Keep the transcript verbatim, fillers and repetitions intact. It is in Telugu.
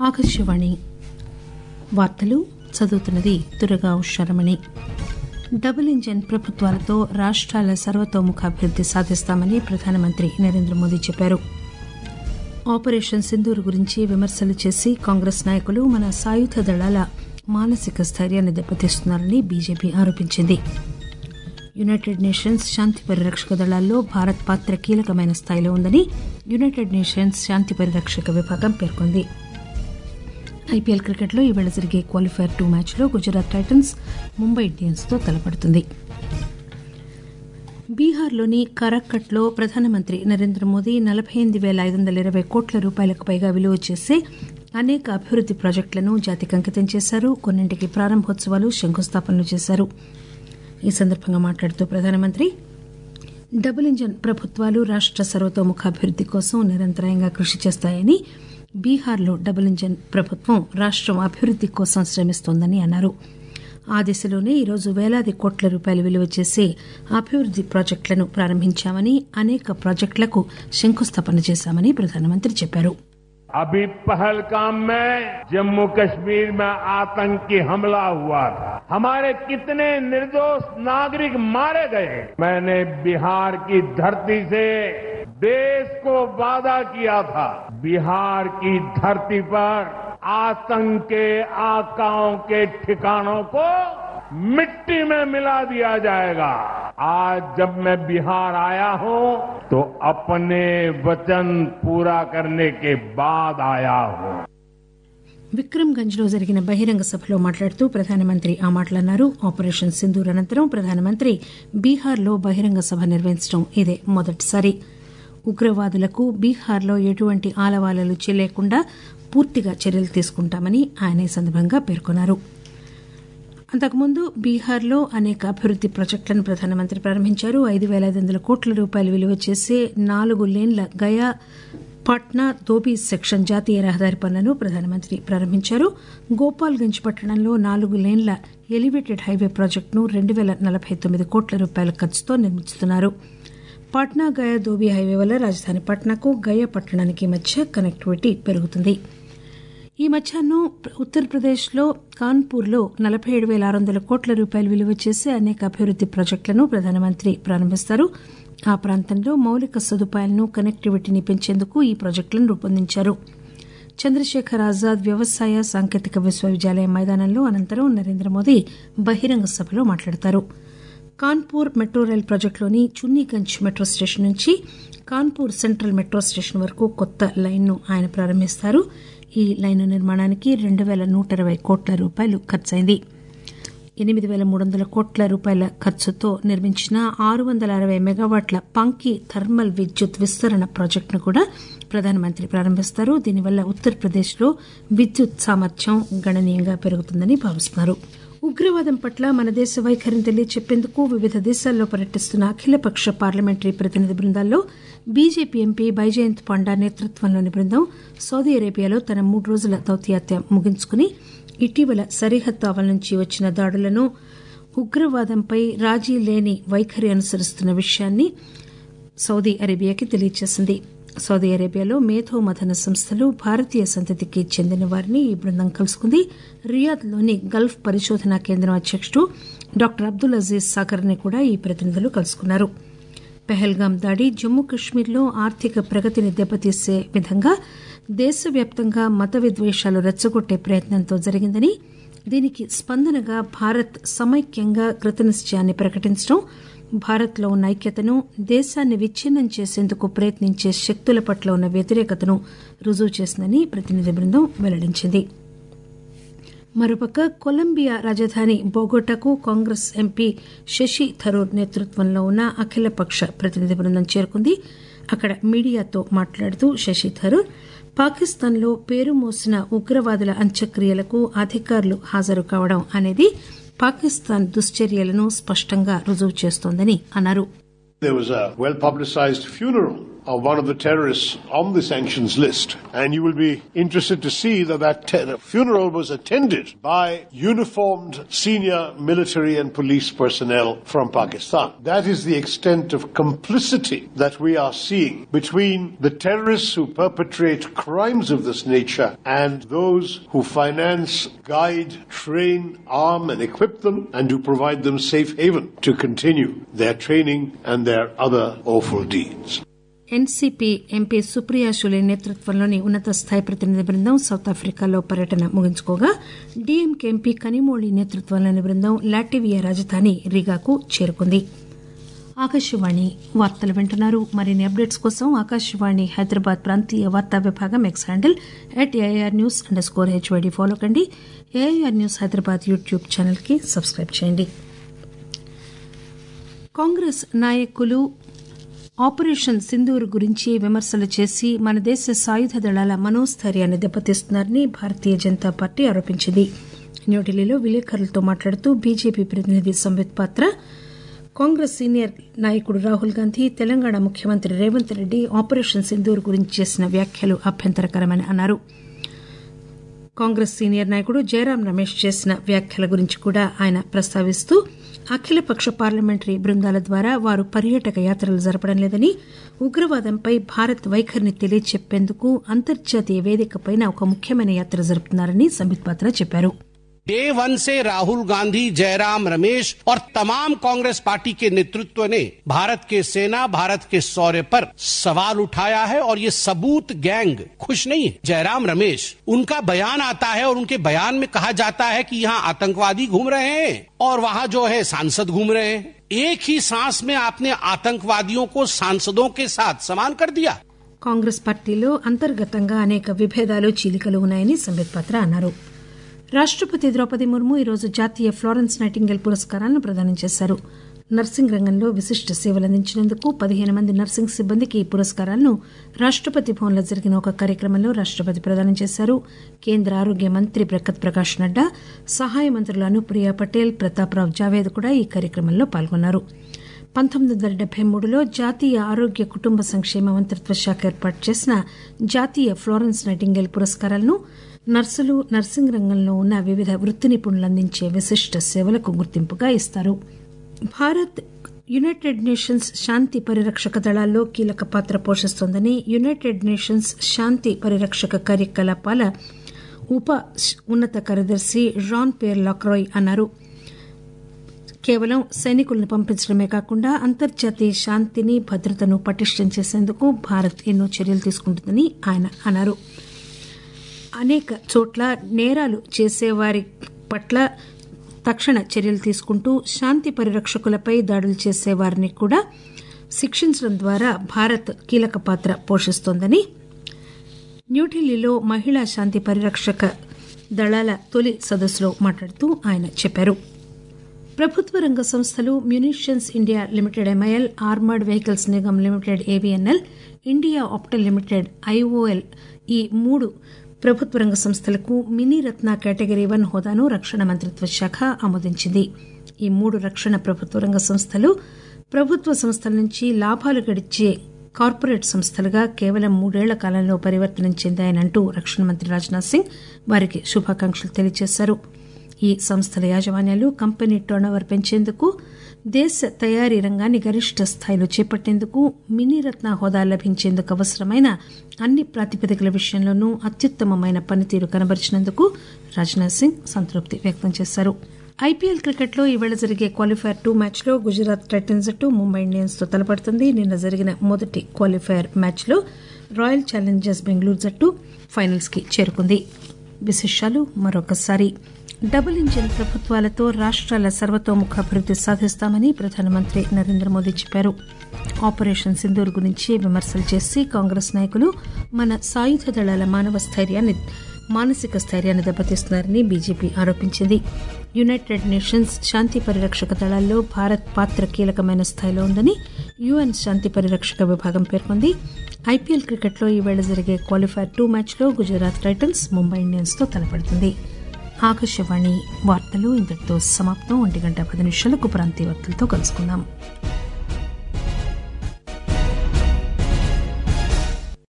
ఆకాశవాణి వార్తలు చదువుతున్నది దుర్గా ఉషారమణి. డబుల్ ఇంజన్ ప్రభుత్వాలతో రాష్ట్రాల సర్వతోముఖాభివృద్ది సాధిస్తామని ప్రధానమంత్రి నరేంద్ర మోదీ చెప్పారు. ఆపరేషన్ సింధూర్ గురించి విమర్శలు చేసి కాంగ్రెస్ నాయకులు మన సాయుధ దళాల మానసిక స్థైర్యాన్ని దెబ్బతీస్తున్నారని బీజేపీ ఆరోపించింది. యునైటెడ్ నేషన్స్ శాంతి పరిరక్షక దళాల్లో భారత్ పాత్ర కీలకమైన స్థాయిలో ఉందని యునైటెడ్ నేషన్స్ శాంతి పరిరక్షక విభాగం పేర్కొంది. ఐపీఎల్ క్రికెట్లో ఈవేళ జరిగే క్వాలిఫైర్ టూ మ్యాచ్లో గుజరాత్ టైటన్స్ ముంబై ఇండియన్స్ తో తలపడుతుంది. బీహార్లోని కరక్కట్లో ప్రధానమంత్రి నరేంద్ర మోదీ నలబై ఎనిమిది పేల ఐదు వందల ఇరవై కోట్ల రూపాయలకు పైగా విలువ చేసే అనేక అభివృద్ది ప్రాజెక్టులను జాతికి అంకితం చేశారు. కొన్నింటికి ప్రారంభోత్సవాలు, శంకుస్థాపనలు చేశారు. ఈ సందర్భంగా మాట్లాడుతూ ప్రధానమంత్రి డబుల్ ఇంజన్ ప్రభుత్వాలు రాష్ట సర్వతోముఖాభివృద్ది కోసం నిరంతరాయంగా కృషి చేస్తాయని, బీహార్లో డబుల్ ఇంజన్ ప్రభుత్వం రాష్టం అభివృద్ది కోసం శ్రమిస్తోందని అన్నారు. ఆ దిశలోనే ఈరోజు వేలాది కోట్ల రూపాయలు విలువ చేసే అభివృద్ది ప్రాజెక్టులను ప్రారంభించామని, అనేక ప్రాజెక్టులకు శంకుస్థాపన చేశామని ప్రధానమంత్రి చెప్పారు. अभी पहलगाम में जम्मू कश्मीर में आतंकी हमला हुआ था, हमारे कितने निर्दोष नागरिक मारे गए. मैंने बिहार की धरती से देश को वादा किया था, बिहार की धरती पर आतंक के आकाओं के ठिकानों को मिट्टी में मिला दिया जाएगा. आज जब मैं बिहार आया हूं तो अपने वचन पूरा करने के बाद आया हूं. విక్రమ్గంజ్ లో జరిగిన బహిరంగ సభలో మాట్లాడుతూ ప్రధానమంత్రి ఆ మాటలన్నారు. ఆపరేషన్ సింధూర్ అనంతరం ప్రధానమంత్రి బీహార్లో బహిరంగ సభ నిర్వహించడం ఇదే మొదటిసారి. ఉగ్రవాదులకు బీహార్లో ఎటువంటి ఆలవాలలు చెల్లేకుండా పూర్తిగా చర్యలు తీసుకుంటామని ఆయన ఈ సందర్భంగా పేర్కొన్నారు. అంతకుముందు బీహార్లో అనేక అభివృద్ది ప్రాజెక్టులను ప్రధానమంత్రి ప్రారంభించారు. ఐదు పేల ఐదు వందల కోట్ల రూపాయలు విలువ చేసే నాలుగు లేన్ల గయా పాట్నా దోబీ సెక్షన్ జాతీయ రహదారి పనులను ప్రధానమంత్రి ప్రారంభించారు. గోపాల్గంజ్ పట్టణంలో నాలుగు లేన్ల ఎలివేటెడ్ హైవే ప్రాజెక్టును రెండు పేల నలబై తొమ్మిది కోట్ల రూపాయల ఖర్చుతో నిర్మిస్తున్నారు. పాట్నా గయా దోబీ హైవే వల్ల రాజధాని పాట్నాకు, గయా పట్టణానికి మధ్య కనెక్టివిటీ పెరుగుతుంది. ఈ మధ్యాహ్నం ఉత్తరప్రదేశ్లో కాన్పూర్లో నలబై ఏడు పేల ఆరు వందల కోట్ల రూపాయలు విలువ చేసే అనేక అభివృద్ది ప్రాజెక్టులను ప్రధానమంత్రి ప్రారంభిస్తారు. ఆ ప్రాంతంలో మౌలిక సదుపాయాలను, కనెక్టివిటీని పెంచేందుకు ఈ ప్రాజెక్టులను రూపొందించారు. చంద్రశేఖర్ ఆజాద్ వ్యవసాయ సాంకేతిక విశ్వవిద్యాలయం మైదానంలో అనంతరం నరేంద్ర మోదీ బహిరంగ సభలో మాట్లాడతారు. కాన్పూర్ మెట్రో రైల్ ప్రాజెక్టులోని చున్నీగంజ్ మెట్రో స్టేషన్ నుంచి కాన్పూర్ సెంట్రల్ మెట్రో స్టేషన్ వరకు కొత్త లైన్ను ఆయన ప్రారంభిస్తారు. ఈ లైను నిర్మాణానికి రెండు పేల నూట ఇరవై కోట్ల రూపాయలు ఖర్చయింది. ఎనిమిది పేల మూడు వందల కోట్ల రూపాయల ఖర్చుతో నిర్మించిన ఆరు వందల అరవై మెగావాట్ల పంకి థర్మల్ విద్యుత్ విస్తరణ ప్రాజెక్టును కూడా ప్రధానమంత్రి ప్రారంభిస్తారు. దీనివల్ల ఉత్తరప్రదేశ్లో విద్యుత్ సామర్థ్యం గణనీయంగా పెరుగుతుందని భావిస్తున్నారు. ఉగ్రవాదం పట్ల మన దేశ వైఖరిని తెలియచెప్పేందుకు వివిధ దేశాల్లో పర్యటిస్తున్న అఖిలపక్ష పార్లమెంటరీ ప్రతినిధి బృందాల్లో బీజేపీ ఎంపీ బైజయంత్ పాండా నేతృత్వంలోని బృందం సౌదీ అరేబియాలో తన మూడు రోజుల దౌత్యయాత్ర ముగించుకుని ఇటీవల సరిహద్దు ఆవల నుంచి వచ్చిన దాడులను, ఉగ్రవాదంపై రాజీ లేని వైఖరి అనుసరిస్తున్న విషయాన్ని సౌదీ అరేబియాకి తెలియజేసింది. సౌదీ అరేబియాలో మేధో మథన సంస్థలు, భారతీయ సంతతికి చెందిన వారిని ఈ బృందం కలుసుకుంది. రియాద్లోని గల్ఫ్ పరిశోధనా కేంద్రం అధ్యకుడు డాక్టర్ అబ్దుల్ అజీజ్ సాగర్ ని కూడా ఈ ప్రతినిధులు కలుసుకున్నారు. పెహల్గాం దాడి జమ్మూ కశ్మీర్లో ఆర్థిక ప్రగతిని దెబ్బతీసే విధంగా దేశవ్యాప్తంగా మత విద్వేషాలు రెచ్చగొట్టే ప్రయత్నంతో జరిగిందని, దీనికి స్పందనగా భారత్ సమైక్యంగా కృతనిశ్చయాన్ని ప్రకటించడం, భారత్లో ఉన్న ఐక్యతను, దేశాన్ని విచ్ఛిన్నం చేసేందుకు ప్రయత్నించే శక్తుల పట్ల ఉన్న వ్యతిరేకతను రుజువు చేసిందని ప్రతినిధి బృందం వెల్లడించింది. మరోపక్క కొలంబియా రాజధాని బోగోటాకు కాంగ్రెస్ ఎంపీ శశి థరూర్ నేతృత్వంలో ఉన్న అఖిలపక్ష ప్రతినిధి బృందం చేరుకుంది. అక్కడ మీడియాతో మాట్లాడుతూ శశి థరూర్ పాకిస్తాన్లో పేరు మోసిన ఉగ్రవాదుల అంత్యక్రియలకు అధికారులు హాజరు కావడం అనేది పాకిస్తాన్ దుశ్చర్యలను స్పష్టంగా రుజువు చేస్తోందని అన్నారు. There was a well-publicized funeral uh, one of the terrorists on the sanctions list. And you will be interested to see that that te- funeral was attended by uniformed senior military and police personnel from Pakistan. That is the extent of complicity that we are seeing between the terrorists who perpetrate crimes of this nature and those who finance, guide, train, arm and equip them and to provide them safe haven to continue their training and their other awful deeds. NCP MP Supriya Sule నేతృత్వంలోని ఉన్నత స్థాయి ప్రతినిధి బృందం సౌత్ ఆఫ్రికాలో పర్యటన ముగించుకోగా డీఎంకే ఎంపీ కనిమోళి నేతృత్వంలోని బృందం లాటివియా రాజధాని రీగాకు చేరుకుంది. ఆకాశవాణి వార్తలు వింటున్నారు. మరిన్ని అప్డేట్స్ కోసం ఆకాశవాణి హైదరాబాద్ ప్రాంతీయ వార్తా విభాగం X handle at AIR news underscore HYD follow కండి. AIR news Hyderabad YouTube channel కి సబ్స్క్రైబ్ చేయండి. కాంగ్రెస్ నాయకులు ఆపరేషన్ సింధూర్ గురించి విమర్శలు చేసి మన దేశ సాయుధ దళాల మనోస్థైర్యాన్ని దెబ్బతీస్తున్నారని భారతీయ జనతా పార్టీ ఆరోపించింది. న్యూఢిల్లీలో విలేకరులతో మాట్లాడుతూ బీజేపీ ప్రతినిధి సంబిత్ పాత్ర కాంగ్రెస్ సీనియర్ నాయకుడు రాహుల్ గాంధీ, తెలంగాణ ముఖ్యమంత్రి రేవంత్ రెడ్డి ఆపరేషన్ సింధూర్ గురించి చేసిన వ్యాఖ్యలు అభ్యంతరకరమని అన్నారు. కాంగ్రెస్ సీనియర్ నాయకుడు జయరాం రమేష్ చేసిన వ్యాఖ్యల గురించి కూడా ఆయన ప్రస్తావిస్తూ అఖిలపక్ష పార్లమెంటరీ బృందాల ద్వారా వారు పర్యాటక యాత్రలు జరపడం లేదని, ఉగ్రవాదంపై భారత్ వైఖరిని తెలియచెప్పేందుకు అంతర్జాతీయ వేదికపై ఒక ముఖ్యమైన యాత్ర జరుపుతున్నారని సంబిత్ పాత్ర చెప్పారు. डे वन से राहुल गांधी, जयराम रमेश और तमाम कांग्रेस पार्टी के नेतृत्व ने भारत के सेना, भारत के शौर्य पर सवाल उठाया है और ये सबूत गैंग खुश नहीं है. जयराम रमेश, उनका बयान आता है और उनके बयान में कहा जाता है कि यहाँ आतंकवादी घूम रहे हैं और वहाँ जो है सांसद घूम रहे हैं. एक ही सांस में आपने आतंकवादियों को सांसदों के साथ समान कर दिया. కాంగ్రెస్ పార్టీలో అంతర్గతంగా అనేక విభేదాలు, చీలికలు ఉన్నాయని సంబిత్ పాత్ర అన్నారు. రాష్టపతి ద్రౌపది ముర్ము ఈరోజు జాతీయ ఫ్లోరెన్స్ నైటింగేల్ పురస్కారాలను ప్రదానం చేశారు. నర్సింగ్ రంగంలో విశిష్ట సేవలందించినందుకు పదిహేను మంది నర్సింగ్ సిబ్బందికి ఈ పురస్కారాలను రాష్టపతి భవన్లో జరిగిన ఒక కార్యక్రమంలో రాష్టపతి ప్రదానం చేశారు. కేంద్ర ఆరోగ్య మంత్రి ప్రకత్ ప్రకాష్ నడ్డా, సహాయ మంత్రులు అనుప్రియ పటేల్, ప్రతాప్రావ్ జావేద్ కూడా ఈ కార్యక్రమంలో పాల్గొన్నారు. పంతొమ్మిది వందల డెబ్బై మూడులో జాతీయ ఆరోగ్య కుటుంబ సంక్షేమ మంత్రిత్వ శాఖ ఏర్పాటు చేసిన జాతీయ ఫ్లోరెన్స్ నైటింగేల్ పురస్కారాలను నర్సులు, నర్సింగ్ రంగంలో ఉన్న వివిధ వృత్తి నిపుణులు అందించే విశిష్ట సేవలకు గుర్తింపుగా ఇస్తారు. భారత్ యునైటెడ్ నేషన్స్ శాంతి పరిరక్షక దళాల్లో కీలక పాత్ర పోషిస్తోందని యునైటెడ్ నేషన్స్ శాంతి పరిరక్షక కార్యకలాపాల ఉప ఉన్నత కార్యదర్శి జాన్ పియర్ లాక్రాయ్ అన్నారు. కేవలం సైనికులను పంపించడమే కాకుండా అంతర్జాతీయ శాంతిని, భద్రతను పటిష్టం చేసేందుకు భారత్ ఎన్నో చర్యలు తీసుకుంటుందని ఆయన అన్నారు. అనేక చోట్ల నేరాలు చేసేవారి పట్ల తక్షణ చర్యలు తీసుకుంటూ శాంతి పరిరక్షకులపై దాడులు చేసేవారిని కూడా శిక్షించడం ద్వారా భారత్ కీలక పాత్ర పోషిస్తోందని న్యూఢిల్లీలో మహిళా శాంతి పరిరక్షక దళాల తొలి సదస్సులో మాట్లాడుతూ ఆయన చెప్పారు. ప్రభుత్వ రంగ సంస్థలు munitions India limited MIL, armoured vehicles Nigam limited AVNL, India Optel limited IOL ఈ మూడు ప్రభుత్వ రంగ సంస్థలకు మినీ రత్న కేటగిరీ వన్ హోదాను రక్షణ మంత్రిత్వ శాఖ ఆమోదించింది. ఈ మూడు రక్షణ ప్రభుత్వ రంగ సంస్థలు ప్రభుత్వ సంస్థల నుంచి లాభాలు గడించే కార్పొరేట్ సంస్థలుగా కేవలం మూడేళ్ల కాలంలో పరివర్తన చెందాయనంటూ రక్షణ మంత్రి రాజ్నాథ్ సింగ్ వారికి శుభాకాంక్షలు తెలియజేశారు. ఈ సంస్థల యాజమాన్యాలు కంపెనీ టర్నోవర్ పెంచేందుకు, దేశ తయారీ రంగాన్ని గరిష్ట స్థాయిలో చేపట్టేందుకు, మినీ రత్న హోదా లభించేందుకు అవసరమైన అన్ని ప్రాతిపదికల విషయంలోనూ అత్యుత్తమమైన పనితీరు కనబరిచినందుకు రాజ్నాథ్ సింగ్ సంతృప్తి వ్యక్తం చేశారు. ఐపీఎల్ క్రికెట్లో ఈవేళ జరిగే క్వాలిఫైర్ టూ మ్యాచ్లో గుజరాత్ టైటన్స్ జట్టు ముంబై ఇండియన్స్ తో తలపడుతుంది. నిన్న జరిగిన మొదటి క్వాలిఫైర్ మ్యాచ్లో రాయల్ ఛాలెంజర్స్ బెంగళూరు జట్టు ఫైనల్స్ కి చేరుకుంది. విశేషాలు మరొకసారి. డబుల్ ఇంజిన్ ప్రభుత్వాలతో రాష్ట్రాల సర్వతోముఖాభివృద్ది సాధిస్తామని ప్రధానమంత్రి నరేంద్ర మోదీ చెప్పారు. ఆపరేషన్ సింధూర్ గురించి విమర్శలు చేసి కాంగ్రెస్ నాయకులు మన సాయుధ దళాల మానవ స్థైర్యాన్ని మానసిక స్థైర్యాన్ని దెబ్బతీస్తున్నారని బీజేపీ ఆరోపించింది. యునైటెడ్ నేషన్స్ శాంతి పరిరక్షక దళాల్లో భారత్ పాత్ర కీలకమైన స్థాయిలో ఉందని యుఎన్ శాంతి పరిరక్షక విభాగం పేర్కొంది. ఐపీఎల్ క్రికెట్లో ఈవేళ జరిగే క్వాలిఫైర్ టూ మ్యాచ్లో గుజరాత్ టైటన్స్ ముంబై ఇండియన్స్ తో తలపడుతుంది. ఆకాశవాణి వార్తలు ఇంతటితో సమాప్తం. ఒంటి గంట పది నిమిషాలకు ప్రాంతీయ వార్తలతో కలుసుకుందాం.